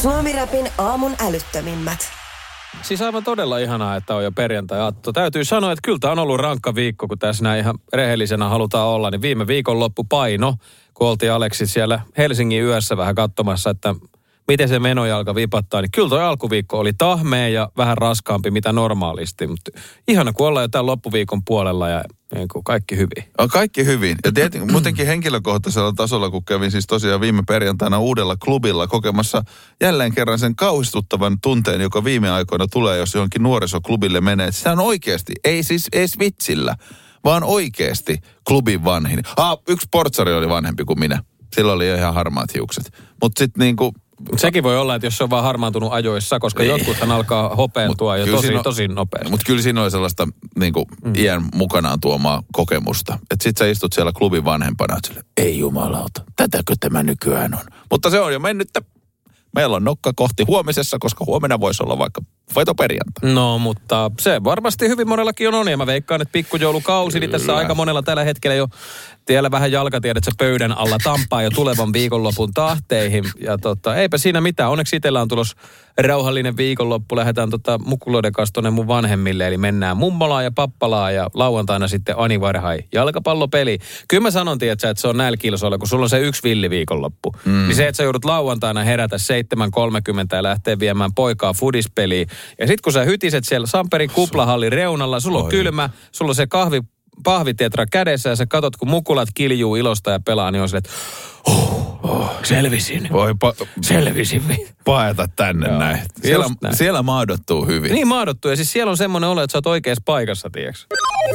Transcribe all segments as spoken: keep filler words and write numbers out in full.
Suomi-räpin aamun älyttömimmät. Siis aivan todella ihanaa, että on jo perjantai-aatto. Täytyy sanoa, että kyllä tämä on ollut rankka viikko, kun tässä näin ihan rehellisenä halutaan olla. Niin viime viikonloppu paino, kun oltiin Aleksi siellä Helsingin yössä vähän katsomassa, että miten se menojalka vipattaa. Niin kyllä toi alkuviikko oli tahmea ja vähän raskaampi mitä normaalisti. Mutta ihana, kun ollaan jo tämän loppuviikon puolella ja niin kuin kaikki hyvin. On kaikki hyvin. Ja tietenkin muutenkin henkilökohtaisella tasolla, kun kävin siis tosiaan viime perjantaina uudella klubilla kokemassa jälleen kerran sen kauhistuttavan tunteen, joka viime aikoina tulee, jos johonkin nuorisoklubille menee. Sitä on oikeasti, ei siis edes vitsillä, vaan oikeasti klubin vanhin. Ah, yksi portsari oli vanhempi kuin minä. Sillä oli ihan harmaat hiukset. Mutta sitten niinku... Sekin voi olla, että jos se on vaan harmaantunut ajoissa, koska ei. Jotkuthan alkaa hopeentua jo tosi, on, tosi nopeasti. Mutta kyllä siinä oli sellaista niin kuin, mm. iän mukanaan tuomaa kokemusta. Että sit sä istut siellä klubin vanhempana, että sille, ei jumalauta, tätäkö tämä nykyään on. Mutta se on jo mennyttä. Meillä on nokka kohti huomisessa, koska huomenna voisi olla vaikka vetoperjantai. No, mutta se varmasti hyvin monellakin on on. Ja mä veikkaan, että pikkujoulukausi, niin tässä aika monella tällä hetkellä jo tiellä vähän jalkatiedät pöydän alla tampaa jo tulevan viikonlopun tahteihin. Ja tota, eipä siinä mitään. Onneksi itsellä on tulos rauhallinen viikonloppu. Lähdetään tota mukuloiden kanssa tonne mun vanhemmille. Eli mennään mummolaan ja pappalaan ja lauantaina sitten Ani Varhai jalkapallopeli. Kyllä mä sanon, tietsä, että se on näillä kilsoilla, kun sulla on se yksi villi viikonloppu. Mm. Niin se, että sä joudut lauantaina herätä seitsemän kolmekymmentä ja lähteä viemään poikaa fudispeliin. Ja sit kun sä hytiset siellä Samperin kuplahallin reunalla, sulla on Oi. kylmä, sulla on se kahvi, pahvitetra kädessä ja sä katot, kun mukulat kiljuu ilosta ja pelaa, niin on silleen, että oh, oh, selvisin. Voi pa- selvisin. Paeta tänne Joo. näin. Siellä, näin. Siellä maadottuu hyvin. Niin maadottuu ja siis siellä on semmoinen olo, että sä oot oikeassa paikassa, tiiäks?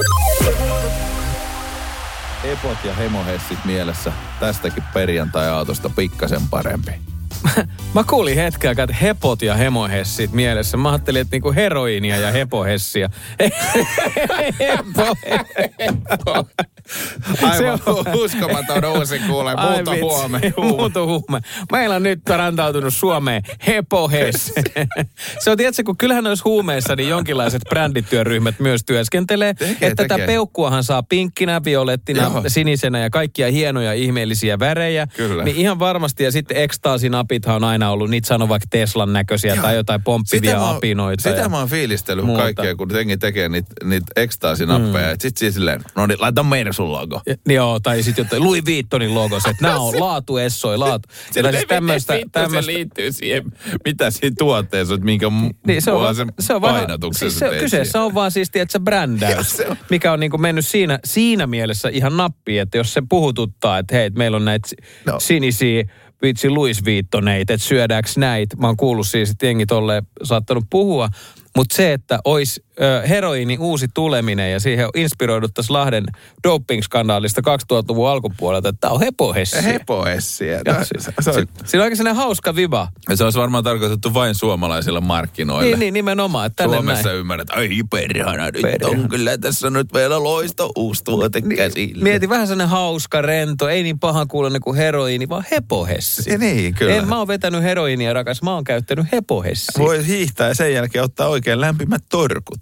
Epot ja hemohessit mielessä tästäkin perjantai-aatosta pikkasen parempi. Mä kuulin hetken aikaa, että hepot ja hemohessit mielessä. Mä ajattelin, että niinku heroiinia ja hepohessia. Hepo, hepo. Aivan uskomaton uusi kuule. Muuto huome. Muuto huome. Meillä on nyt rantautunut Suomeen hepohessi. Se on tietysti, kun kyllähän olisi huumeissa, niin jonkinlaiset brändityöryhmät myös työskentelee. Tekee, että tätä peukkuahan saa pinkkinä, violettina, Joo. sinisenä ja kaikkia hienoja ihmeellisiä värejä. Kyllä. Niin ihan varmasti. Ja sitten ekstaasinapithan on aina ollut, niitä sanoo vaikka Teslan näköisiä Joo. tai jotain pomppivia sitä apinoita. Sitä ja mä oon fiilistellyt muuta. Kaikkea, kun jengi tekee niitä, niitä ekstaasinappeja. Mm. Sitten siis silleen, no niin, laita Mersun logo. Ja, joo, tai sitten jotain Louis Vuittonin logo, että nämä on laatu essoi, laatu. Se, siis tämmöistä, tämmöistä... se liittyy siihen, mitä siinä tuotteessa on, minkä niin, se on, sen se on painotuksen siis se, kyseessä on vaan siis, tiedätkö, brändäys, on. Mikä on niin kuin mennyt siinä, siinä mielessä ihan nappiin, että jos se puhututtaa, että hei, meillä on näitä no. sinisiä vitsi Louis Vuittoneita, että syödäänkö näitä. Mä oon kuullut siis, että jengi tolleen saattanut puhua. Mutta se, että olisi ö, heroiini uusi tuleminen ja siihen inspiroiduttaisiin Lahden doping-skandaalista kaksituhattaluvun alkupuolelta, että tämä on hepohessi. Hepohessi. No, se, se, se, siinä on aika sellainen hauska viba. Ja se olisi varmaan tarkoitettu vain suomalaisilla markkinoilla. Niin, niin nimenomaan. Että Suomessa näin. Ymmärrät, ai perhana, nyt perhana. On kyllä tässä nyt vielä loisto uusi tuote käsillä. Mieti vähän sellainen hauska, rento, ei niin pahan kuuloinen kuin heroiini, vaan hepohessi. Ja niin, kyllä. En mä oon vetänyt heroiinia, rakas, mä oon käyttänyt hepohessi. Voi hiihtää ja sen jälkeen ottaa oikein lämpimät torkut.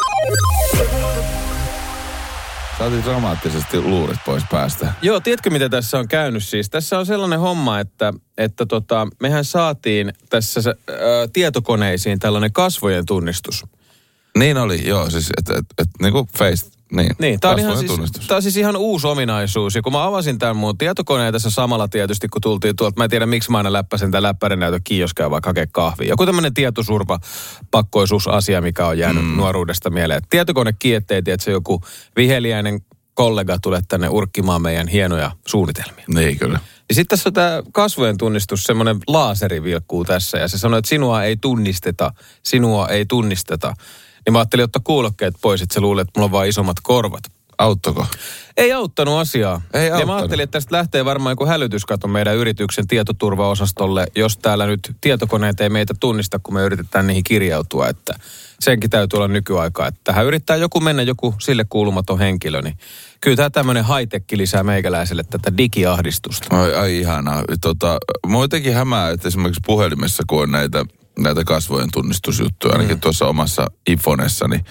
Saatiin dramaattisesti luurit pois päästä. Joo, tiedätkö mitä tässä on käynyt siis? Tässä on sellainen homma, että, että tota, mehän saatiin tässä ä, tietokoneisiin tällainen kasvojen tunnistus. Niin oli, joo, siis että et, et, niin kuin face, niin, niin tämä on, ihan siis, tämä on siis ihan uusi ominaisuus. Ja kun mä avasin tämän mun tietokoneen tässä samalla tietysti, kun tultiin tuolta, mä en tiedä miksi mä aina läppäsen tämän läppärinäytön kioskaa vaikka hakea kahvia. Joku tämmöinen tietosurva pakkoisuusasia, mikä on jäänyt mm. nuoruudesta mieleen. Tietokone kietteet, että se joku viheliäinen kollega tulee tänne urkkimaan meidän hienoja suunnitelmia. Niin, kyllä. Ja sitten tässä on tämä kasvojen tunnistus, semmoinen laaseri vilkkuu tässä ja se sanoo, että sinua ei tunnisteta, sinua ei tunnisteta. Niin mä ajattelin ottaa kuulokkeet pois, että se luulee, että mulla on vaan isommat korvat. Auttako? Ei auttanut asiaa. Ei auttanut. Ja mä ajattelin, että tästä lähtee varmaan joku hälytyskato meidän yrityksen tietoturvaosastolle, jos täällä nyt tietokoneet ei meitä tunnista, kun me yritetään niihin kirjautua, että senkin täytyy olla nykyaikaa. Että tähän yrittää joku mennä, joku sille kuulumaton henkilö, niin kyllä tämä tämmöinen high-tech lisää meikäläiselle tätä digiahdistusta. Ai, ai ihanaa. Tota, mä jotenkin hämää, että esimerkiksi puhelimessa, kun on näitä, näitä kasvojen tunnistusjuttuja, ainakin mm. tuossa omassa iPhoneessani,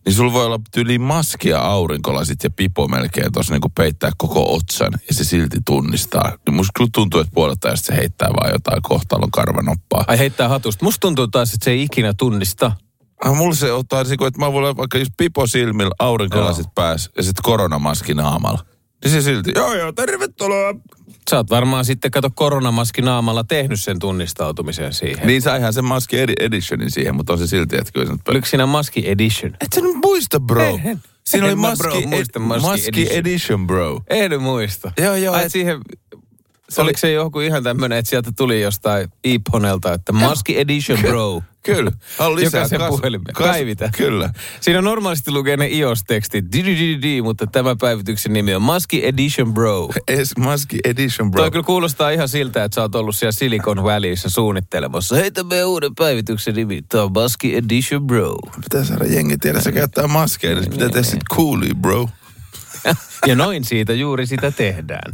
niin sulla voi olla tyyliin maski ja aurinkolasit ja pipo melkein tuossa niinku peittää koko otsan ja se silti tunnistaa. Niin musta kyllä tuntuu, että puolelta se heittää vaan jotain kohtalon karvanoppaa. Ai heittää hatusta. Musta tuntuu taas, että se ei ikinä tunnista. Ah, mulla se ottaa, että mä voin olla vaikka just pipo silmillä, aurinkolasit päässä ja sitten koronamaski naamalla. Niin se silti, joo joo, tervetuloa. Sä oot varmaan sitten, kato, koronamaski naamalla tehnyt sen tunnistautumisen siihen. Niin saihan sen maski edi- editionin siihen, mutta on se silti, että kyllä se nyt... Oliko siinä maski edition? Et sä nyt muista, bro. En, en. Siinä en oli maski, bro, muista, maski, maski edition. edition, bro. En muista. Joo, joo. Ai et... siihen... Se Oliko oli... se joku ihan tämmönen, että sieltä tuli jostain iPhonelta, että maski edition, bro. Kyllä. Jokaisen puhelimeen. Päivitä. Kyllä. Siinä normaalisti lukee ne iOS-tekstit, di, mutta tämä päivityksen nimi on Maski Edition Bro. Es, Maski Edition Bro. Toi kyllä kuulostaa ihan siltä, että sä oot ollut siellä Silicon Valleyssä suunnittelemassa. Heitä meidän uuden päivityksen nimi. Tämä on Maski Edition Bro. Pitää saada jengi tiedä, sä käyttää maskeja, niin pitää tehdä sit coolia, bro. Ja noin siitä juuri sitä tehdään.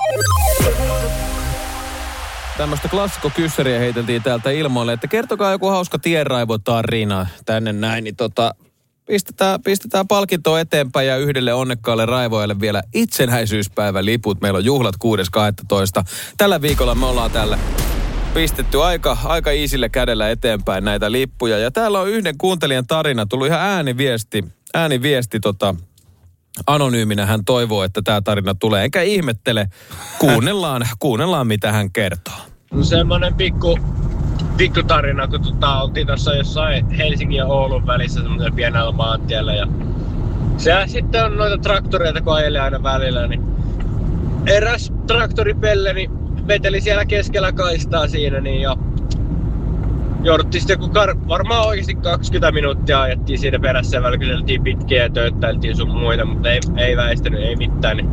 Tämmöistä klassikko-kyssäriä heiteltiin täältä ilmoille, että kertokaa joku hauska tienraivotarina tänne näin, niin tota, pistetään, pistetään palkintoa eteenpäin ja yhdelle onnekkaalle raivoajalle vielä itsenäisyyspäiväliput. Meillä on juhlat kuudes kahdestoista Tällä viikolla me ollaan täällä pistetty aika, aika iisille kädellä eteenpäin näitä lippuja. Ja täällä on yhden kuuntelijan tarina, tullut ihan ääniviesti, ääniviesti tota... Anonyyminä hän toivoo, että tämä tarina tulee. Enkä ihmettele. Kuunnellaan, kuunnellaan mitä hän kertoo. No semmoinen pikku, pikku tarina, kun tota, oltiin tuossa jossain Helsingin ja Oulun välissä semmoisella pienellä maantiellä. Ja siellä sitten on noita traktoreita, kun ajelee aina välillä. Niin eräs traktoripelle niin veteli siellä keskellä kaistaa siinä. Niin ja jouduttiin sitten, kun kar- varmaan oikeasti kaksikymmentä minuuttia ajettiin siinä perässä ja välkyseltiin pitkiä ja töyttäiltiin sun muita, mutta ei, ei väistänyt, ei mitään. Niin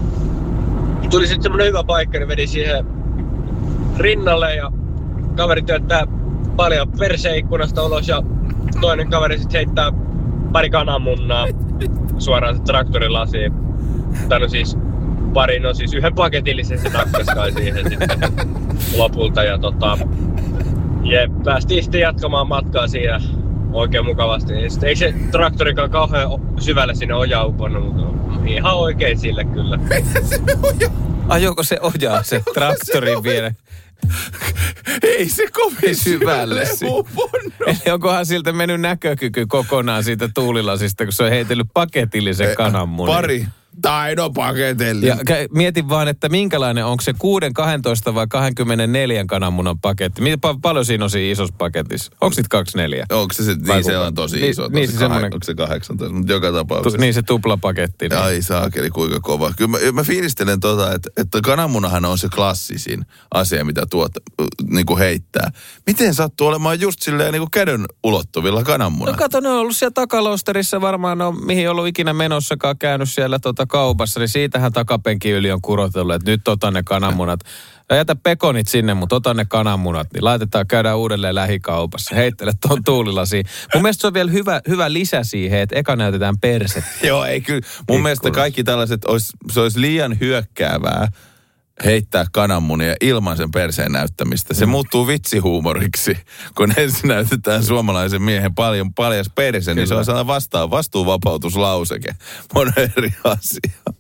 tuli sitten semmonen hyvä paikka, niin vedi siihen rinnalle ja kaveri työttää paljon perseikkunasta ulos ja toinen kaveri sitten heittää pari kananmunnaa suoraan se traktorin lasiin. Tai no siis pari, no siis yhden paketillisen se nakkaskai siihen sitten lopulta ja tota... Ja päästiin sitten jatkamaan matkaa siinä oikein mukavasti. Ei se traktorikaan kauhean syvälle sinne ojaa uponnut, mutta ihan oikein sille kyllä. Ajoiko se ojaa se traktorin vielä? Ei se kovin syvälle uponnut. Eli onkohan siltä mennyt näkökyky kokonaan siitä tuulilasista, kun se on heitellyt paketillisen kananmunin? Pari. Tai no paketellinen. Ja mietin vaan, että minkälainen, onko se kuusi, kaksitoista vai kaksikymmentäneljä kananmunan paketti? Miten pa- paljon siinä on siinä isossa paketissa? Onko sitten kaksikymmentäneljä? Onko se, se niin se on tosi niin, iso, tosi niin, se semmoinen... onko se kahdeksantoista, mutta joka tapauksessa. Tu, niin se tuplapaketti. Niin. Ai saakeli, kuinka kova. Kyllä mä, mä fiilistelen tota, että, että kananmunahan on se klassisin asia, mitä tuot niin kuin heittää. Miten sattuu olemaan just silleen niin kuin käden ulottuvilla kananmuna? No kato, ne on ollut siellä takaloosterissa varmaan, no, mihin ollut ikinä menossakaan käynyt siellä tota kaupassa, niin siitähän takapenkin yli on kurotellut, että nyt otan ne kananmunat. Ja jätä pekonit sinne, mutta otan ne kananmunat, niin laitetaan, käydään uudelleen lähikaupassa. Heittele tuon tuulilasiin. Mun mielestä se on vielä hyvä, hyvä lisä siihen, että eka näytetään persettä. Joo, ei kyllä. Mun mielestä kaikki tällaiset, olisi, se olisi liian hyökkäävää heittää kananmunia ilman sen perseen näyttämistä. Se mm. muuttuu vitsihuumoriksi, kun ensin näytetään suomalaisen miehen paljon paljas perse, kyllä. Niin se on sellainen vastaan, vastuuvapautuslauseke. Monen eri asia.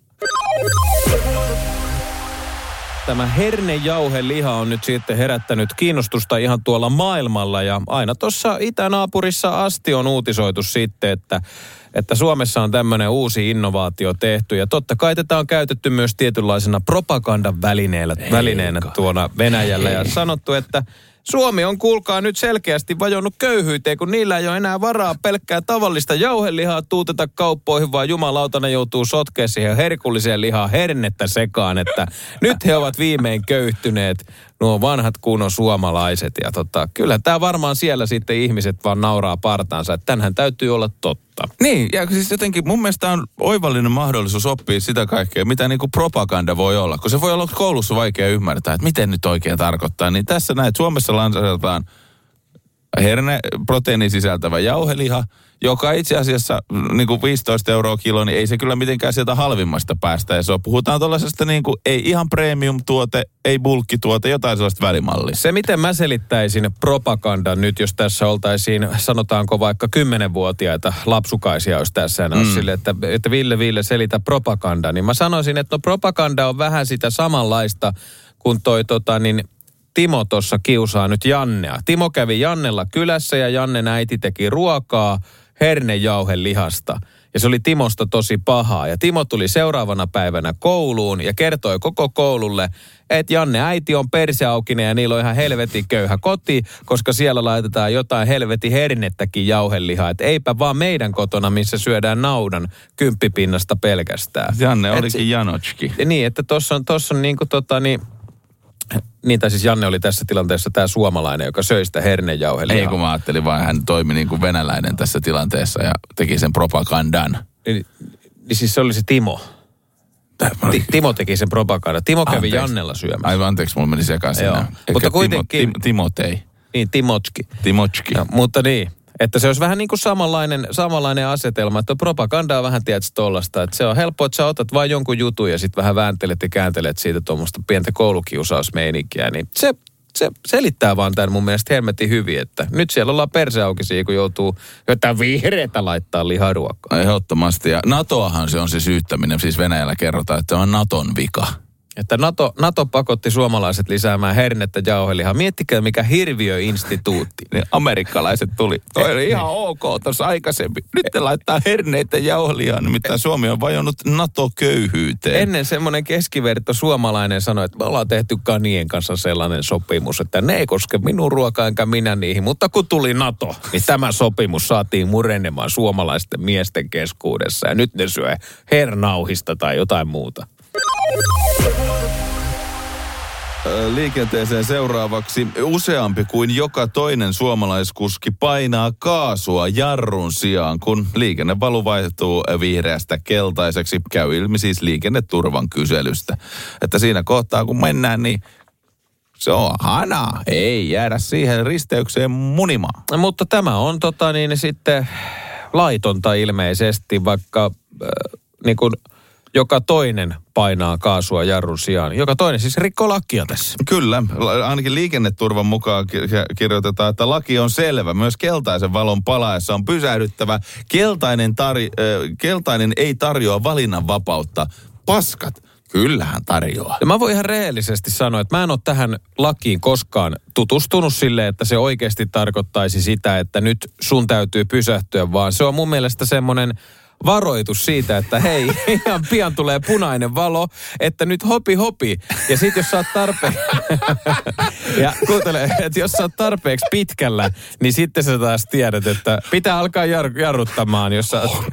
Tämä hernejauheliha on nyt sitten herättänyt kiinnostusta ihan tuolla maailmalla ja aina tuossa itänaapurissa asti on uutisoitu sitten, että, että Suomessa on tämmöinen uusi innovaatio tehty ja totta kai tätä on käytetty myös tietynlaisena propagandan välineellä, välineenä tuona Venäjällä ja sanottu, että Suomi on, kuulkaa, nyt selkeästi vajonnut köyhyyteen, kun niillä ei ole enää varaa pelkkää tavallista jauhelihaa tuuteta kauppoihin, vaan jumalauta ne joutuu sotkea siihen herkulliseen lihaan hernettä sekaan, että nyt he ovat viimein köyhtyneet, nuo vanhat kunnon suomalaiset. Ja tota, kyllä tämä varmaan siellä sitten ihmiset vaan nauraa partaansa, että tänhän täytyy olla totta. Niin, ja siis jotenkin mun mielestä on oivallinen mahdollisuus oppia sitä kaikkea, mitä niinku propaganda voi olla. Kun se voi olla koulussa vaikea ymmärtää, että miten nyt oikein tarkoittaa. Niin tässä näet, Suomessa lanseerataan herneproteiini sisältävä jauheliha, joka itse asiassa niin kuin viisitoista euroa kilo, niin ei se kyllä mitenkään sieltä halvimmasta päästä. Ja se on, puhutaan tuollaisesta niin kuin, ei ihan premium-tuote, ei bulkkituote, jotain sellaista välimallia. Se, miten mä selittäisin propagandan nyt, jos tässä oltaisiin, sanotaanko vaikka kymmenvuotiaita lapsukaisia olisi tässä, ja ne olisi mm. sille, että, että Ville, Ville selitä propaganda, niin mä sanoisin, että no propaganda on vähän sitä samanlaista kuin toi tota niin, Timo tuossa kiusaa nyt Jannea. Timo kävi Jannella kylässä ja Jannen äiti teki ruokaa hernejauhelihasta. Ja se oli Timosta tosi pahaa. Ja Timo tuli seuraavana päivänä kouluun ja kertoi koko koululle, että Janne äiti on perseaukinen ja niillä on ihan helvetin köyhä koti, koska siellä laitetaan jotain helvetin hernettäkin jauhelihaa. Että eipä vaan meidän kotona, missä syödään naudan kymppipinnasta pelkästään. Janne olikin Et, Janotski. Niin, että tuossa on, tossa on niin kuin tota niin... Niin, tai siis Janne oli tässä tilanteessa tämä suomalainen, joka söi sitä hernejauhelihaa. Ei, kun mä ajattelin vaan, hän toimi niin kuin venäläinen tässä tilanteessa ja teki sen propagandan. Niin, niin siis se oli se Timo. Ti, Timo teki sen propagandan. Timo kävi anteeksi. Jannella syömässä. Aivan anteeksi, mulla meni sekaisin. Mutta kuitenkin... Timo, Tim, Timotei. Niin, Timotski. Timotski. No, mutta niin, että se olisi vähän niin kuin samanlainen, samanlainen asetelma, että propaganda on vähän tietysti tollasta, että se on helppo, että sä otat vain jonkun jutun ja sitten vähän vääntelet ja kääntelet siitä tuommoista pientä koulukiusausmeininkiä, niin se, se selittää vaan tämän mun mielestä helmetin hyvin, että nyt siellä ollaan perseaukisia, kun joutuu jotain vihreätä laittaa liharuokkaan. Ehdottomasti, ja NATOahan se on se syyttäminen, siis Venäjällä kerrotaan, että se on Naton vika. Että NATO, NATO pakotti suomalaiset lisäämään hernettä jauhelihaa. Miettikää, mikä hirviöinstituutti. Ne amerikkalaiset tuli. Toi oli ihan ok tuossa aikaisemmin. Nyt te laittaa herneitä jauhelihaa, nimittäin Suomi on vajonnut NATO-köyhyyteen. Ennen semmoinen keskiverto suomalainen sanoi, että me ollaan tehty kanien kanssa sellainen sopimus, että ne ei koske minun ruokaa enkä minä niihin. Mutta kun tuli NATO, niin tämä sopimus saatiin murenemaan suomalaisten miesten keskuudessa. Ja nyt ne syö hernauhista tai jotain muuta. Liikenteeseen seuraavaksi useampi kuin joka toinen suomalaiskuski painaa kaasua jarrun sijaan, kun liikennevalo vaihtuu vihreästä keltaiseksi. Käy ilmi siis liikenneturvan kyselystä. Että siinä kohtaa kun mennään, niin se on hanaa. Ei jäädä siihen risteykseen munimaan. Mutta tämä on tota niin sitten laitonta ilmeisesti, vaikka äh, niin kuin joka toinen painaa kaasua jarrun sijaan. Joka toinen siis rikkoo lakia tässä. Kyllä. Ainakin liikenneturvan mukaan kirjoitetaan, että laki on selvä. Myös keltaisen valon palaessa on pysähdyttävä. Keltainen, tar- keltainen ei tarjoa valinnanvapautta. Paskat. Kyllähän tarjoaa. Ja mä voin ihan rehellisesti sanoa, että mä en ole tähän lakiin koskaan tutustunut silleen, että se oikeasti tarkoittaisi sitä, että nyt sun täytyy pysähtyä, vaan se on mun mielestä semmoinen varoitus siitä, että hei, ihan pian tulee punainen valo, että nyt hopi hopi. Ja sit jos sä oot tarpeeksi, ja kuuntele, että jos sä oot tarpeeksi pitkällä, niin sitten sä taas tiedät, että pitää alkaa jar- jarruttamaan, jos sä oot...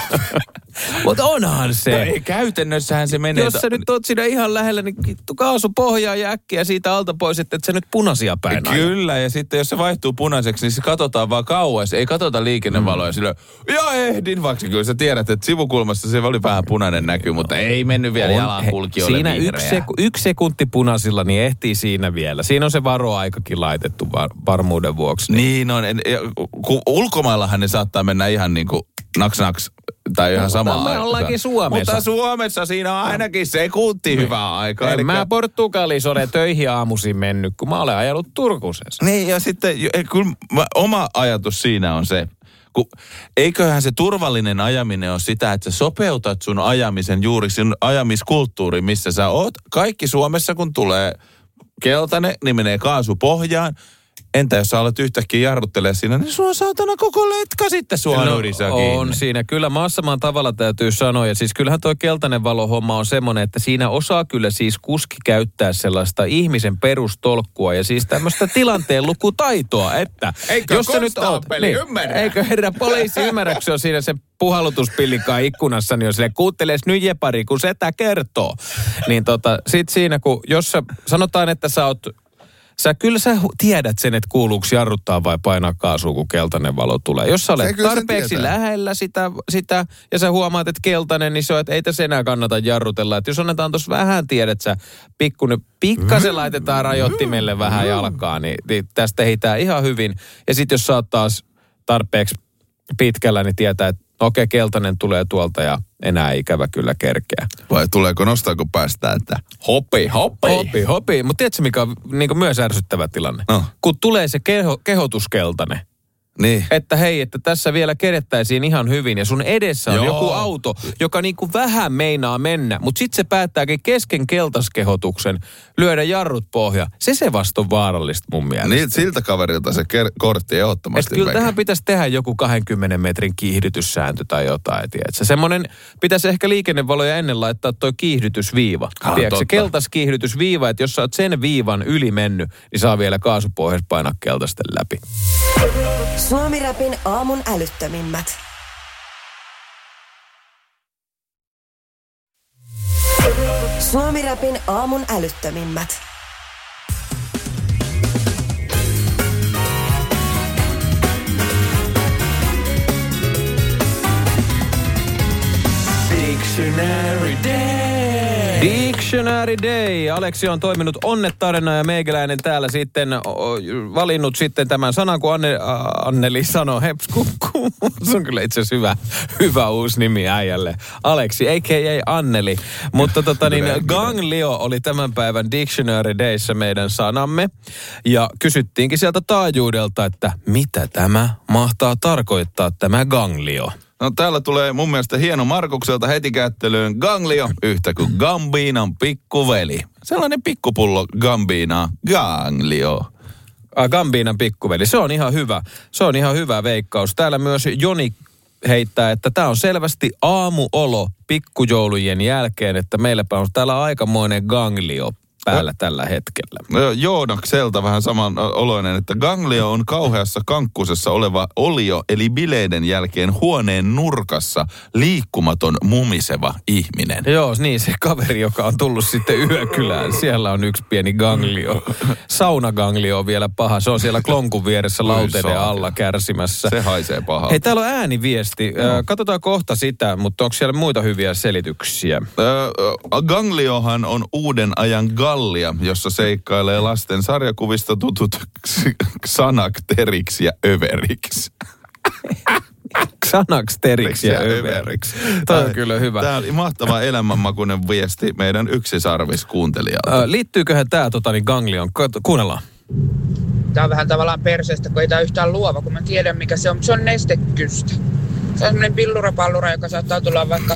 Mutta onhan se. No ei, käytännössähän se menee. Jos sä nyt oot siinä ihan lähellä, niin kittu kaasu pohjaa ja äkkiä siitä alta pois, että et sä nyt punaisia päin aina. Kyllä, ja sitten jos se vaihtuu punaiseksi, niin se katsotaan vaan kauas. Ei katsota liikennevaloja mm. sillä ja ehdin, vaikka kyllä sä tiedät, että sivukulmassa se oli vähän punainen näky, mutta ei mennyt vielä jalankulkijoille siinä vihreä. yksi, seku, yksi sekunti punaisilla, niin ehtii siinä vielä. Siinä on se varoaikakin laitettu var, varmuuden vuoksi. Niin, niin on. En, ja, kun ulkomaillahan ne saattaa mennä ihan niin kuin naks naks. Tai ihan samaa aikaa. Me ollaankin Suomessa. Mutta Suomessa siinä on ainakin sekunti no. hyvää aikaa. En Elikkä... mä Portugalissa ole töihin aamuisin mennyt, kun mä olen ajanut Turkusessa. Niin, ja sitten kyllä oma ajatus siinä on se, kun eiköhän se turvallinen ajaminen ole sitä, että sä sopeutat sun ajamisen juuri sun ajamiskulttuuriin, missä sä oot. Kaikki Suomessa, kun tulee keltainen, niin menee kaasu pohjaan. Entä jos sä alat yhtäkkiä jarruttelee siinä, niin sulla on saatana koko letka sitten sua no, nurisaa kiinni. On siinä. Kyllä maassamaan tavalla täytyy sanoa. Ja siis kyllähän toi keltainen valohomma on semmoinen, että siinä osaa kyllä siis kuski käyttää sellaista ihmisen perustolkkua ja siis tämmöistä tilanteen lukutaitoa, että... Eikö jos sä nyt oot, niin, ymmärrä? Eikö herra poliisi ymmärräksä on siinä se puhallutuspillikaan ikkunassa, niin on silleen, kuuntelees nyt jepari, kun setä kertoo. Niin tota, sit siinä kun, jos sä, sanotaan, että sä oot Sä kyllä sä tiedät sen, että kuuluuko jarruttaa vai painaa kaasua, kun keltainen valo tulee. Jos sä olet tarpeeksi lähellä sitä, sitä ja sä huomaat, että keltainen, niin se on, että ei tässä enää kannata jarrutella. Että jos annetaan tuossa vähän, tiedät sä, pikkunen, pikkasen laitetaan rajoittimelle vähän jalkaa, niin, niin tästä heitää ihan hyvin. Ja sitten jos sä oot taas tarpeeksi pitkällä, niin tietää, että okei, okay, keltainen tulee tuolta ja enää ikävä kyllä kerkeä. Vai tuleeko, nostaako päästä, että hopi, hopi. Hopi, hopi. Mutta tiedätkö, mikä on niin myös ärsyttävä tilanne? No. Kun tulee se keho, kehotuskeltainen. Niin. Että hei, että tässä vielä kerettäisiin ihan hyvin ja sun edessä on Joo. joku auto, joka niinku vähän meinaa mennä, mutta sitten se päättääkin kesken keltaskehotuksen lyödä jarrut pohja. Se se vasta on vaarallista mun mielestä. Niin, siltä kaverilta se ker- kortti ehdottomasti. Kyllä tähän pitäisi tehdä joku kahdenkymmenen metrin kiihdytyssääntö tai jotain, tiedätkö? Semmoinen, pitäisi ehkä liikennevaloja ennen laittaa toi kiihdytysviiva. Ah, tiedätkö? Se keltas kiihdytysviiva, että jos sä oot sen viivan yli mennyt, niin saa vielä kaasupohjassa painaa keltaisten läpi. Suomi-rapin aamun älyttömimmät. Suomi-rapin aamun älyttömimmät. Dictionary Day. Dictionary Day. Aleksi on toiminut onnettarina ja meikäläinen täällä sitten o, valinnut sitten tämän sanan, kun Anne, Anneli sanoi. Heps kukku. Se on kyllä itse asiassa hyvä, hyvä uusi nimi äijälle. Aleksi, a k a. Anneli. Mutta tota niin, ganglio oli tämän päivän Dictionary Dayssä meidän sanamme. Ja kysyttiinkin sieltä taajuudelta, että mitä tämä mahtaa tarkoittaa tämä ganglio. No täällä tulee mun mielestä hieno Markukselta heti kättelyyn ganglio, yhtä kuin Gambiinan pikkuveli. Sellainen pikkupullo Gambiinaa, ganglio. Ah, Gambiinan pikkuveli, se on ihan hyvä. Se on ihan hyvä veikkaus. Täällä myös Joni heittää, että tämä on selvästi aamuolo pikkujoulujen jälkeen, että meilläpä on täällä aikamoinen ganglio päällä tällä hetkellä. No, Joonakselta vähän saman oloinen, että ganglio on kauheassa kankkusessa oleva olio, eli bileiden jälkeen huoneen nurkassa liikkumaton mumiseva ihminen. Joo, niin se kaveri, joka on tullut sitten yökylään. Siellä on yksi pieni ganglio. Saunaganglio on vielä paha. Se on siellä klonkun vieressä lauteiden alla kärsimässä. Se haisee pahalta. Hei, täällä on ääniviesti. No. Katsotaan kohta sitä, mutta onko siellä muita hyviä selityksiä? Äh, gangliohan on uuden ajan gallia, jossa seikkailee lasten sarjakuvista tutut Xanakteriksi ja överiksi. Xanakteriksi ja överiksi. Tämä on kyllä hyvä. Tämä oli mahtava elämänmakuinen viesti meidän yksisarviskuuntelijalta. Äh, liittyyköhän tämä tota, niin ganglion? Kuunnellaan. Tämä on vähän tavallaan perseestä, kun ei tämä yhtään luova, kun mä tiedän mikä se on. Se on nestekystä. Se on semmoinen pillurapallura, joka saattaa tulla vaikka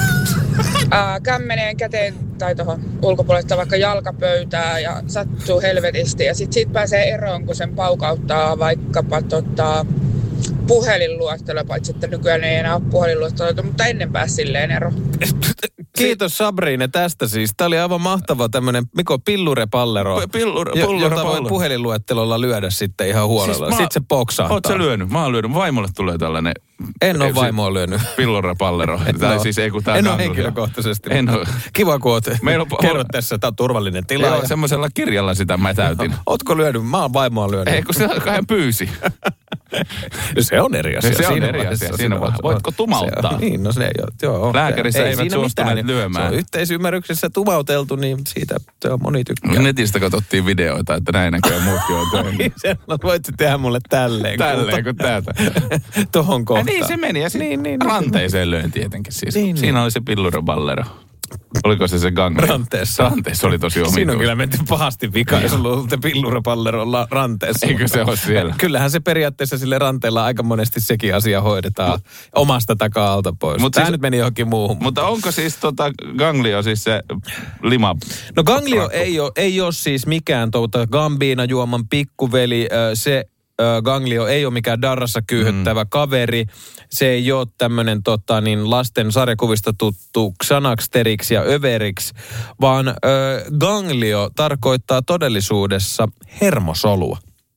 ää, kämmeneen käteen tai tuohon ulkopuolesta vaikka jalkapöytää ja sattuu helvetisti. Ja sitten siitä pääsee eroon, kun sen paukauttaa vaikkapa tota, puhelinluettelo, paitsi että nykyään ei enää ole puhelinluetteloita, mutta ennen pääsi silleen eroon. Kiitos Sabrine tästä siis. Tämä oli aivan mahtava tämmöinen, Miko, pillurepallero, Pillure, jo, jota voi puhelinluettelolla lyödä sitten ihan huolella. Siis sitten se poksahtaa. Oot sä lyönyt? Mä oon lyönyt. Vaimolle tulee tällainen... En ole vaimoa lyönyt. Pillurepallero. Tai siis ei kun tää en ole henkilökohtaisesti. En ole. Kiva kun oot kerrot tässä, että on turvallinen tila. Joo, semmoisella kirjalla sitä mä täytin. Ootko lyönyt? Mä oon vaimoa lyönyt. Ei kun se hän pyysi. Se on eri asia. Se on eri asia. Siinä vaiheessa. Voitko tumauttaa? Niin, no se joo. Lääkärissä ei eivät suostuneet lyömään. Se on yhteisymmärryksessä tumauteltu, niin siitä se on moni tykkää. Netistä katsottiin videoita, että näin näköjään muutkin on töihin. Sen voit tehdä mulle tälleen. Tälleen kuin täältä. Tohon kohtaan. Ja niin se meni ja sitten niin, niin, ranteeseen löin tietenkin siis. Niin, Siinä niin. oli se pillurepallero. Oliko se se ganglio? Ranteessa. Ranteessa oli tosi omituista. Siinä on kyllä menty pahasti vikaan, jos on ollut pillurepallerolla ranteessa. Eikö se ole siellä? Kyllähän se periaatteessa sille ranteella aika monesti sekin asia hoidetaan Mut, omasta takaa-alta pois. Mutta tämä siis, nyt meni johonkin muuhun. Mutta onko siis tota ganglio siis se lima? No ganglio ei ole, ei ole siis mikään tuota Gambiina juoman pikkuveli. Se ganglio ei ole mikään darrassa kyyhyttävä mm. kaveri. Se ei ole tämmöinen tota, niin lasten sarjakuvista tuttu Xanakteriksi ja överiksi, vaan ö, ganglio tarkoittaa todellisuudessa hermosolua.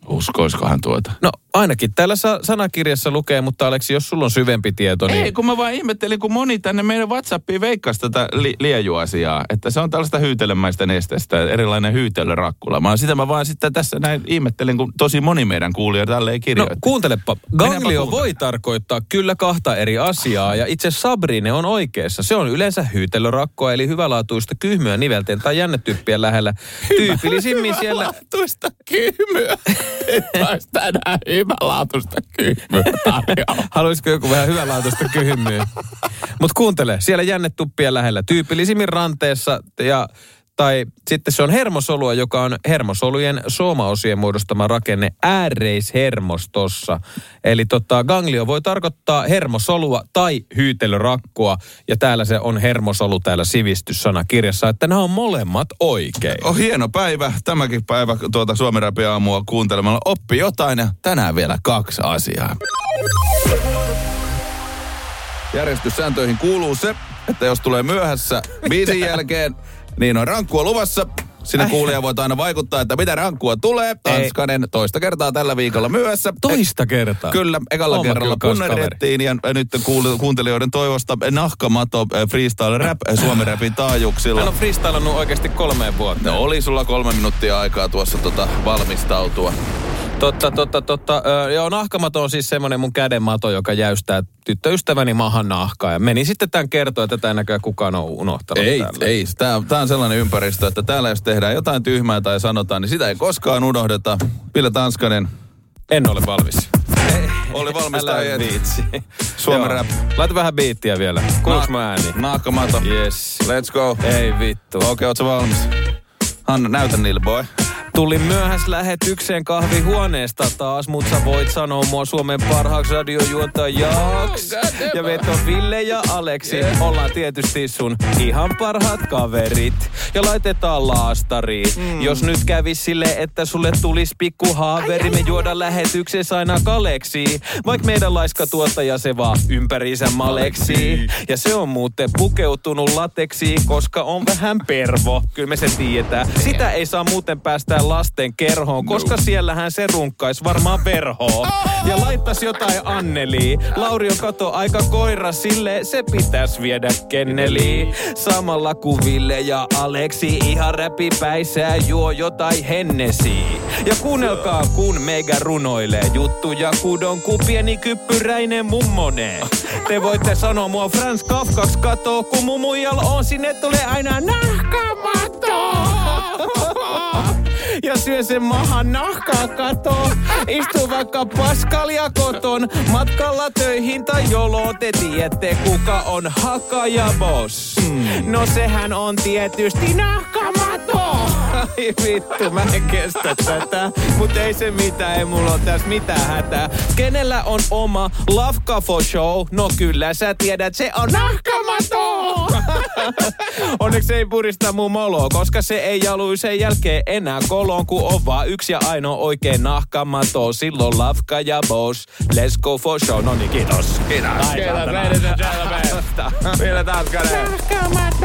Uskoiskohan tuota? No ainakin täällä sa- sanakirjassa lukee, mutta Aleksi, jos sulla on syvempi tieto, niin... Ei, kun mä vaan ihmettelin, kun moni tänne meidän WhatsAppiin veikkasi tätä li- liejuasiaa, että se on tällaista hyytelemäistä nestestä, erilainen hyytelörakkula. Mä sitä mä vaan sitten tässä näin ihmettelin, kun tosi moni meidän kuulija tälleen kirjoitti. No kuuntelepa, ganglio voi tarkoittaa kyllä kahta eri asiaa, ja itse Sabrine on oikeassa. Se on yleensä hyytelörakkoa, eli hyvälaatuista kyhmyä nivelten tai jännetyppien lähellä. Tyypillisimmin siellä... Hyvälaatuista kyhmyä. Että olisi tänään hyvälaatuista kyhmyä tarjolla. Haluaisiko joku vähän hyvänlaatuista kyhmyä? Mutta kuuntele, siellä jännetuppien lähellä. Tyypillisimmin ranteessa ja... Tai sitten se on hermosolua, joka on hermosolujen soomaosien muodostama rakenne ääreishermostossa. Eli tota, ganglio voi tarkoittaa hermosolua tai hyytelörakkoa. Ja täällä se on hermosolu täällä sivistyssanakirjassa, että nämä on molemmat oikein. On hieno päivä, tämäkin päivä tuota Suomi Rapin aamua kuuntelemalla. Oppi jotain ja tänään vielä kaksi asiaa. Järjestyssääntöihin kuuluu se, että jos tulee myöhässä biisin jälkeen, niin on rankkua luvassa. Sinne kuulija voit aina vaikuttaa, että mitä rankkua tulee. Tanskanen toista kertaa tällä viikolla myöhässä. Toista kertaa? Kyllä, ekalla Oma kerralla punnerrettiin ja nyt kuuntelijoiden toivosta nahkamato freestyle rap Suomi Rapin taajuuksilla. Hän on freestylannut oikeasti kolmeen vuotta. No oli sulla kolme minuuttia aikaa tuossa tota valmistautua. Totta, totta, totta. Öö, joo, nahkamato on siis semmoinen mun kädenmato, joka jäystää tyttöystäväni mahan nahkaa. Ja meni sitten tämän kertoa, että tätä näköjään kukaan on unohtanut. Ei, täällä. ei. Tää, tää on sellainen ympäristö, että täällä jos tehdään jotain tyhmää tai sanotaan, niin sitä ei koskaan unohdeta. Ville Tanskanen. En ole valmis. Oli valmis Älä tai et. viitsi. Suomi Rap. Laita vähän biittiä vielä. Kuuluuko Na- mä ääni? Nahkamato. Yes. Let's go. Ei vittu. Okei, okay, ootko valmis? Hanna, näytä niille, boy. Tulin myöhäs lähetykseen kahvihuoneesta taas, mut sä voit sanoa mua Suomen parhaaksi radiojuontajaksi. Ja veto Ville ja Aleksi, yeah. Ollaan tietysti sun ihan parhaat kaverit. Ja laitetaan laastariin. Mm. Jos nyt kävis sille, että sulle tulis pikku haaveri, me juoda lähetyksessä aina kaleksi. Vaik meidän laiska tuottaja se vaan ympäriinsä maleksi. Ja se on muuten pukeutunut lateksiin, koska on vähän pervo. Kyllä me se tiedetään. Sitä ei saa muuten päästää lasten kerhoon, koska no. Siellähän se runkkais varmaan verhoon. Ja laittas jotain Anneliin. Lauri on kato aika koira, sille se pitäis viedä kenneliin. Samalla kuin Ville ja Aleksi ihan räpipäissään juo jotain Hennesiä. Ja kuunnelkaa kun meikä runoilee juttuja kudon ku pieni kyppyräinen mummonee. Te voitte sanoa mua Frans Kafkaks katoo, kun mun muijal on sinne tulee aina nahkamato. Ja syö sen mahan nahkaa katoo. Istuu vaikka paskalia koton. Matkalla töihin tai joloon. Te tiedätte kuka on Hakaja Boss. Mm. No sehän on tietysti nahkamato. Ai vittu, mä en kestä tätä. Mut ei se mitään, ei mulla on tässä mitään hätää. Kenellä on oma Lafkafo show? No kyllä sä tiedät, se on nahkamato. Onneksi ei purista mun moloa, koska se ei jalui sen jälkeen enää koloon, kun on vaan yksi ja ainoa oikein nahkamato. Silloin Lafka ja Boss. Let's go for show. No niin, kiitos. Kiitos. Kiitos, ladies and gentlemen. Ville Tanskanen. Nahkamato.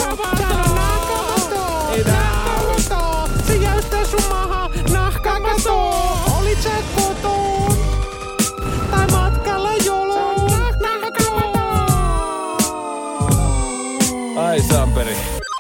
Nahkamato. Se jäystää sun maha. Nahkamato. Olit sä kotoon? Tai matkalla joloon? Nahkamato. Ai Samperi.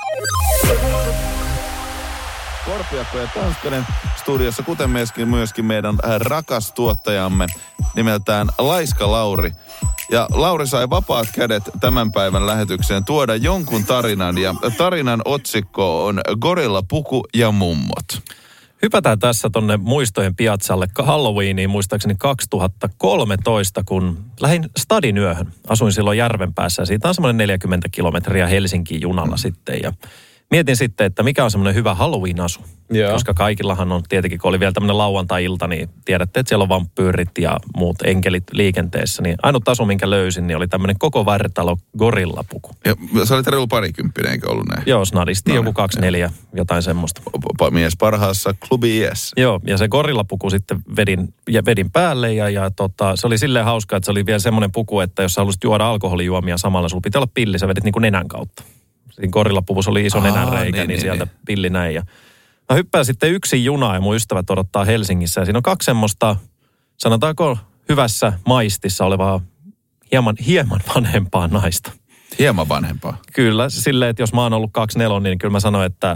Korpiakko ja Tanskanen studiossa, kuten myöskin, myöskin meidän rakas tuottajamme nimeltään Laiska Lauri. Ja Lauri sai vapaat kädet tämän päivän lähetykseen tuoda jonkun tarinan. Ja tarinan otsikko on Gorillapuku ja mummot. Hypätään tässä tonne muistojen piazzalle Halloweeniin muistaakseni kaksituhattakolmetoista, kun lähdin stadin yöhön. Asuin silloin Järvenpäässä ja siitä on semmoinen neljäkymmentä kilometriä Helsinkiin junalla sitten ja mietin sitten, että mikä on semmoinen hyvä Halloween-asu. Joo. Koska kaikillahan on tietenkin, kun oli vielä tämmöinen lauantai-ilta, niin tiedätte, että siellä on vampyyrit ja muut enkelit liikenteessä. Niin ainut asu, minkä löysin, niin oli tämmöinen koko vartalo gorillapuku. Ja sä olit reilu parikymppinen, eikö ollut näin? Joo, snadisti no, joku kaksi neljä, jotain semmoista. Mies parhaassa klubi iässä. Joo, ja se gorillapuku sitten vedin, ja vedin päälle ja, ja tota, se oli silleen hauska, että se oli vielä semmoinen puku, että jos sä haluaisit juoda alkoholijuomia samalla, sulla pitää olla pilli, sä vedit niin kuin nenän kautta. Siinä gorillapuvussa oli iso nenänreikä, niin, niin, niin sieltä niin. pilli näin ja Mä hyppään sitten yksin junaan ja mun ystävät odottaa Helsingissä. Ja siinä on kaksi semmoista, sanotaanko hyvässä maistissa olevaa hieman, hieman vanhempaa naista. Hieman vanhempaa. Kyllä, silleen, että jos mä oon ollut kaksi nelonen, niin kyllä mä sanoin, että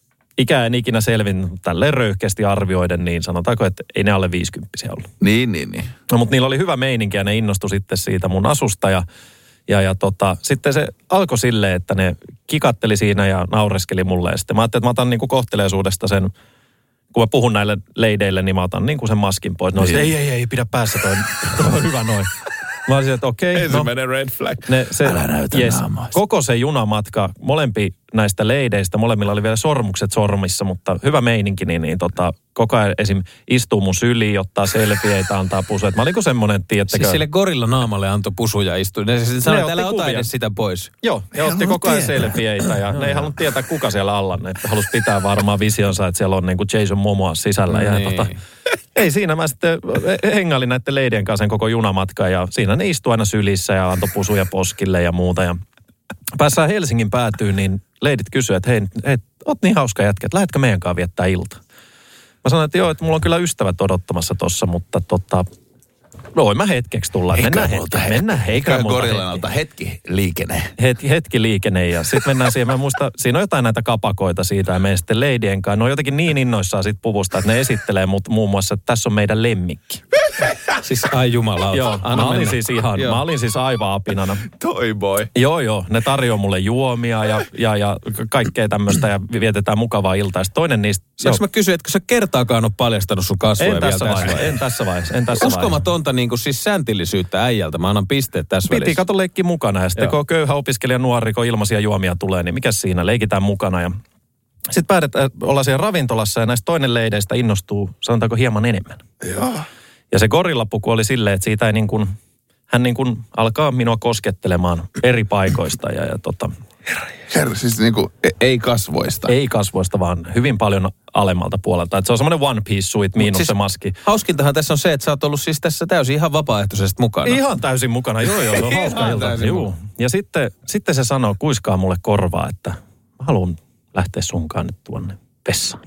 ikä en ikinä selvin tälleen röyhkeästi arvioiden, niin sanotaanko, että ei ne alle viisikymppisiä ollut. Niin, niin, niin. No, mutta niillä oli hyvä meininki ja ne innostui sitten siitä mun asusta ja, ja, ja tota, sitten se alkoi silleen, että ne kikatteli siinä ja naureskeli mulle. Ja sitten mä ajattelin, että mä otan niinku kohteleisuudesta sen, kun mä puhun näille leideille, niin mä otan niinku sen maskin pois. No, niin. Ei, ei, ei, pidä päässä toi, toi on hyvä noin. Mä olisin, että okei. Okay, ensimmäinen no, red flag. Ne, se, älä näytä yes, naamasta. koko se junamatka, molempi näistä leideistä, molemmilla oli vielä sormukset sormissa, mutta hyvä meininki, niin, niin tota, koko ajan esim. Istuu mun syliin, ottaa selfieitä, antaa pusuja. Mä olin kuin semmoinen, tiedättekö. Siis sille gorilla naamalle antoi pusuja istua. Ne siis sanoi, että älä ota edes sitä pois. Joo, ja otti koko ajan selfieitä ja ne ei halunnut tietää, kuka siellä alla. Ne halusi pitää varmaan visionsa, että siellä on niin kuin Jason Momoa sisällä. No ja niin. tota, ei siinä, mä sitten hengailin näiden leidien kanssa koko junamatkan ja siinä ne istui aina sylissä ja antoi pusuja poskille ja muuta. Ja päässään Helsingin päätyyn, niin leidit kysyivät, että hei, hei, oot niin hauska jätkä, että lähdetkö meidän kanssa viettää ilta? Mä sanoin, että joo, että mulla on kyllä ystävät odottamassa tossa, mutta tota, voin mä hetkeksi tulla. Mennään hetki, hetki. Mennään hetki. Gorillanalta hetki liikene. Hetki, hetki liikene ja sitten mennään siihen, mä muistan, siinä on jotain näitä kapakoita siitä ja me sitten leidien kanssa. Ne on jotenkin niin innoissaan siitä puvusta, että ne esittelee mut muun muassa, että tässä on meidän lemmikki. Siis ai jumalauta. Joo, mä olin siis ihan, joo. mä olin siis aivan apinana. Toi boy. Joo, joo, ne tarjoaa mulle juomia ja, ja, ja kaikkea tämmöistä ja vietetään mukavaa iltaa. Sitten toinen niistä... Saanko mä kysyä, etkö sä kertaakaan ole paljastanut sun kasvoja en vielä tässä vaiheessa, en tässä vaiheessa, en tässä vaiheessa. Uskomatonta niin kuin siis säntillisyyttä äijältä. Mä annan pisteet tässä Piti välissä. kato leikki mukana ja sitten joo. kun köyhä opiskelija nuori, kun ilmaisia juomia tulee, niin mikä siinä, leikitään mukana ja... Sitten päätetään, ollaan siellä ravintolassa ja näistä toinen leideistä innostuu, sanotaanko hieman enemmän. Joo. Ja se gorillapuku oli silleen, että siitä ei niin kuin, hän niin kuin alkaa minua koskettelemaan eri paikoista ja, ja tota... Herra, siis niin kuin, ei kasvoista. Ei kasvoista, vaan hyvin paljon alemmalta puolelta. Että se on semmoinen one piece suit miinus siis, se maski. Hauskintahan tässä on se, että sä oot ollut siis tässä täysin ihan vapaaehtoisesti mukana. Ihan täysin mukana, joo joo, se on hauska ilta. Juu. Ja sitten, sitten se sanoo, kuiskaa mulle korvaa, että mä haluan lähteä sunkaan nyt tuonne vessaan.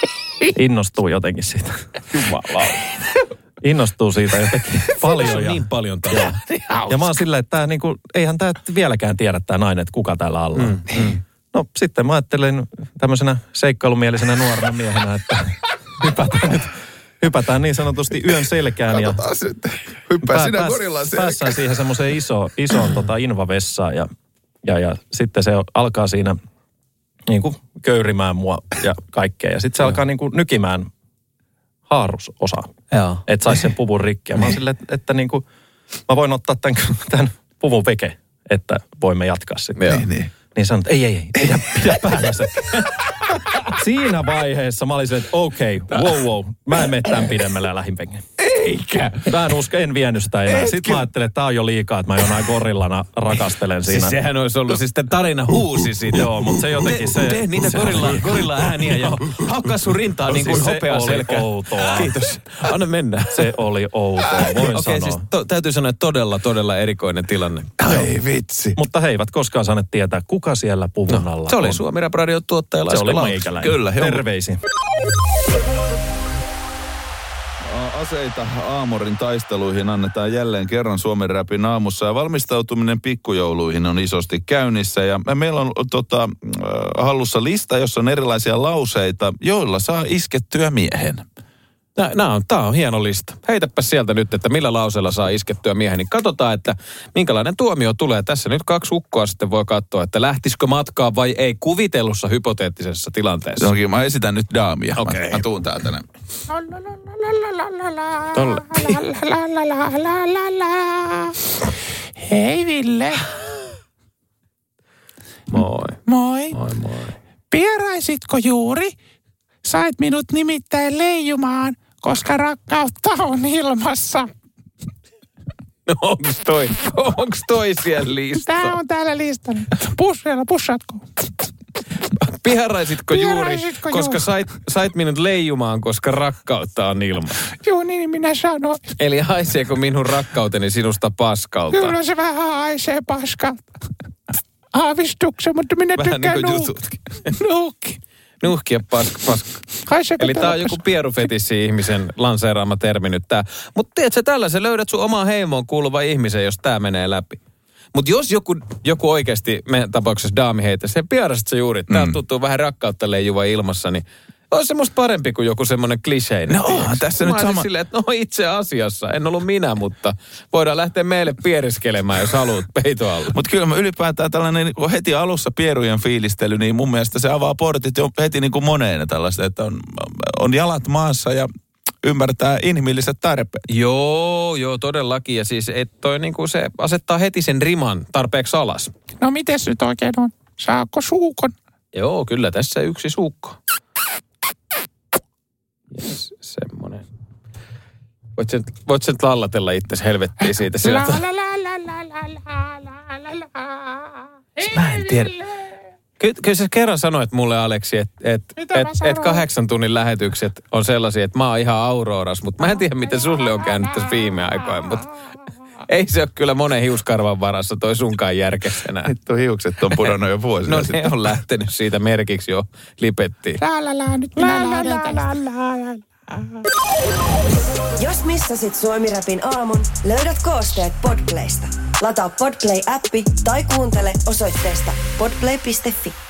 Innostuu jotenkin siitä. Jumala. Innostuu siitä jotenkin paljon. On ja, niin paljon täällä. Ja mä oon silleen, että tää niinku, eihän tää vieläkään tiedä tää nainen, että kuka täällä alla on. Mm, mm. No sitten mä ajattelin tämmöisenä seikkailumielisenä nuorena miehenä, että hypätään nyt, hypätään niin sanotusti yön selkään. Ja katsotaan sitten. Hyppää pää, sinä gorillaan selkään. Päässään siihen semmoiseen iso, isoon tota invavessaan ja, ja, ja sitten se alkaa siinä niin kuin köyrimään mua ja kaikkea. Ja sitten se alkaa niin kuin nykimään haarusosaa. Että saisi sen puvun rikki. Ja mä oon silleen, että, että niin kuin, mä voin ottaa tämän, tämän puvun veke, että voimme jatkaa sitten. Niin, niin. Niin sanon, että ei, ei, ei, pidä, pidä päällä se. Siinä vaiheessa mä olin silleen, että okei, okay, wow, wow, mä en mene tämän pidemmälle ja lähin pengen. Eikä. Mä en usko, en vienyt sitä enää. Etkä. Sitten mä ajattelin, että tää on jo liikaa, että mä jonain gorillana rakastelen siinä. Siis sehän olisi ollut siis tarina huusi siitä. Joo, mutta se jotenkin se... Tee niitä gorilla, gorilla ääniä ja hakkaa sun rintaa niin kuin hopea selkä. Se oli outoa. Kiitos. Anna mennä. Se oli outoa, voin okay, sanoa. Siis to, täytyy sanoa, että todella, todella erikoinen tilanne. Ai vitsi. Mutta he eivät koskaan saaneet tietää, kuka siellä puvun alla no, se oli on. Suomi Rap Radion tuottaja Laiska Se oli Laus. meikäläinen. Kyllä. Terveisiin. Aseita Aamorin taisteluihin annetaan jälleen kerran Suomen Rapin aamussa ja valmistautuminen pikkujouluihin on isosti käynnissä. Ja meillä on tota, hallussa lista, jossa on erilaisia lauseita, joilla saa iskettyä miehen. Nää on, tää on hieno lista. Heitäpä sieltä nyt, että millä lauseella saa iskettyä miehen. Niin katsotaan, että minkälainen tuomio tulee. Tässä nyt kaksi ukkoa sitten voi katsoa, että lähtisikö matkaa vai ei kuvitellussa hypoteettisessa tilanteessa. Onkin, mä esitän nyt daamia. Okei. Mä, mä tuun täältä näin. Tolle. Hei Ville. Moi. Moi. Moi moi. Vieraisitko juuri? Sait minut nimittäin leijumaan, koska rakkautta on ilmassa. No onks toi, onks toi siellä listalla? Tää on täällä listalla. Pus vielä, pussaatko? Pieraisitko juuri, Pieraisitko koska juuri? sait, sait minut leijumaan, koska rakkautta on ilmassa? Joo, niin minä sanoin. Eli haiseeko minun rakkauteni sinusta paskalta? Kyllä se vähän haisee paskalta. Aavistuksen, mutta minä Vähän tykkään niin kuin nuuk- jututkin. nuukki. Nuhkia paska, paska. Eli tää on joku pierufetissi-ihmisen lanseeraama termi nyt tää. Mutta tiedätkö, tällä sä löydät sun omaan heimoon kuuluva ihmisen, jos tää menee läpi. Mutta jos joku, joku oikeasti, meidän tapauksessa daami heitä, se piarasit se juuri, tää mm. tuntuu vähän rakkautta leijuva ilmassa, niin on se musta parempi kuin joku semmoinen kliseinen. No onhan tässä nyt sama. Silleen, että no itse asiassa, en ollut minä, mutta voidaan lähteä meille pieriskelemään, jos haluat peito alla. Mutta kyllä mä ylipäätään tällainen niin heti alussa pierujen fiilistely, niin mun mielestä se avaa portit jo heti niin kuin moneen tällaista, että on, on jalat maassa ja ymmärtää inhimilliset tarpeet. Joo, joo, todellakin. Ja siis et toi niinku se asettaa heti sen riman tarpeeksi alas. No mites nyt oikein on? Saako suukon? Joo, kyllä tässä yksi suukko. Yes, semmonen. Voit sen, voit sen lallatella itsesi helvettiin siitä. Sillä La la la la la la la la la. Mä en tiedä. Ky- kyllä sä kerran sanoit mulle, Aleksi, että et, et, et kahdeksan tunnin lähetykset on sellaisia, että mä oon ihan Auroras, mutta mä en tiedä, miten sulle on käynyt tässä viime aikoina, mutta ei se ole kyllä monen hiuskarvan varassa toi sunkaan järkessä enää. Vittu hiukset on pudonnut jo vuosia No sitten. ne on lähtenyt siitä merkiksi jo lipettiin. La la la, nyt minä lähden tästä. Jos missasit Suomi-rapin aamun, löydät koosteet Podplaysta. Lataa Podplay-appi tai kuuntele osoitteesta podplay piste fi.